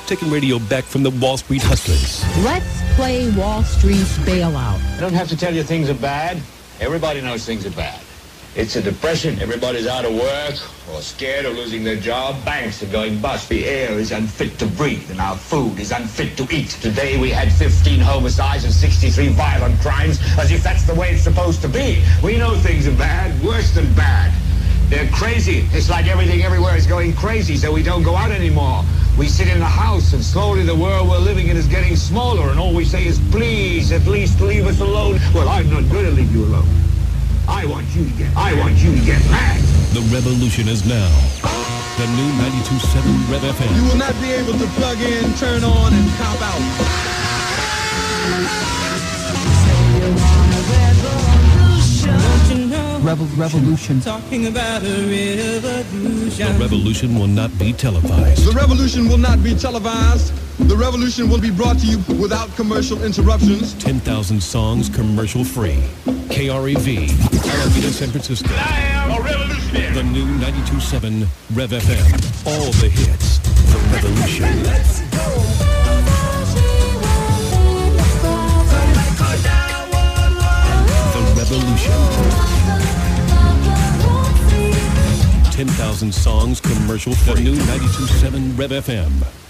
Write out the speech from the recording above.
taking radio back from the Wall Street hustlers. Let's play Wall Street's bailout. I don't have to tell you things are bad. Everybody knows things are bad. It's a depression. Everybody's out of work or scared of losing their job. Banks are going bust. The air is unfit to breathe and our food is unfit to eat. Today we had 15 homicides and 63 violent crimes, as if that's the way it's supposed to be. We know things are bad, worse than bad. They're crazy. It's like everything everywhere is going crazy, so we don't go out anymore. We sit in the house, and slowly the world we're living in is getting smaller, and all we say is, please, at least leave us alone. Well, I'm not going to leave you alone. I want you to get mad. The revolution is now. The new 92.7 Rev FM. You will not be able to plug in, turn on, and cop out. Revolution. Talking about a revolution. The revolution will not be televised. The revolution will not be televised. The revolution will be brought to you without commercial interruptions. 10,000 songs commercial free. KREV, Alameda, San Francisco. I am a revolutionary. The new 92.7 Rev FM. All the hits. The revolution. Let's go. The revolution. 10,000 songs commercial free. The new 92.7 Rev FM.